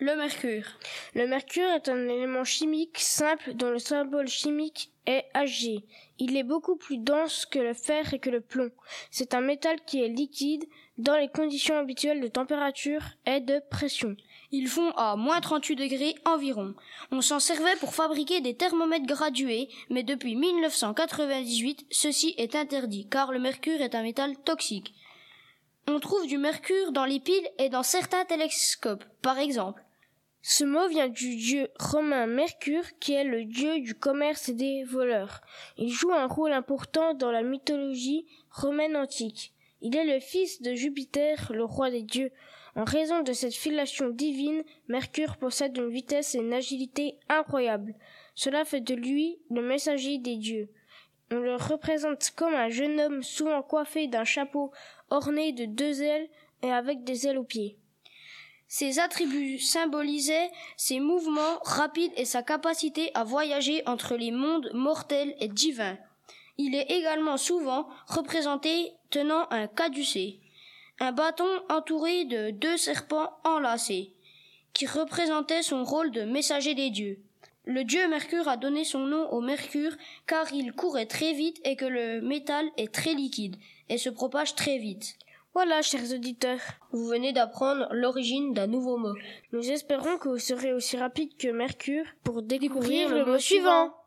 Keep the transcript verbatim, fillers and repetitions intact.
Le mercure. Le mercure est un élément chimique simple dont le symbole chimique est Hg. Il est beaucoup plus dense que le fer et que le plomb. C'est un métal qui est liquide dans les conditions habituelles de température et de pression. Ils font à moins trente-huit degrés environ. On s'en servait pour fabriquer des thermomètres gradués, mais depuis mille neuf cent quatre-vingt-dix-huit, ceci est interdit, car le mercure est un métal toxique. On trouve du mercure dans les piles et dans certains télescopes, par exemple. Ce mot vient du dieu romain Mercure, qui est le dieu du commerce et des voleurs. Il joue un rôle important dans la mythologie romaine antique. Il est le fils de Jupiter, le roi des dieux. En raison de cette filiation divine, Mercure possède une vitesse et une agilité incroyables. Cela fait de lui le messager des dieux. On le représente comme un jeune homme souvent coiffé d'un chapeau orné de deux ailes et avec des ailes aux pieds. Ses attributs symbolisaient ses mouvements rapides et sa capacité à voyager entre les mondes mortels et divins. Il est également souvent représenté tenant un caducée, un bâton entouré de deux serpents enlacés, qui représentaient son rôle de messager des dieux. Le dieu Mercure a donné son nom au mercure car il courait très vite et que le métal est très liquide et se propage très vite. Voilà, chers auditeurs, vous venez d'apprendre l'origine d'un nouveau mot. Nous espérons que vous serez aussi rapide que Mercure pour découvrir, découvrir le mot suivant.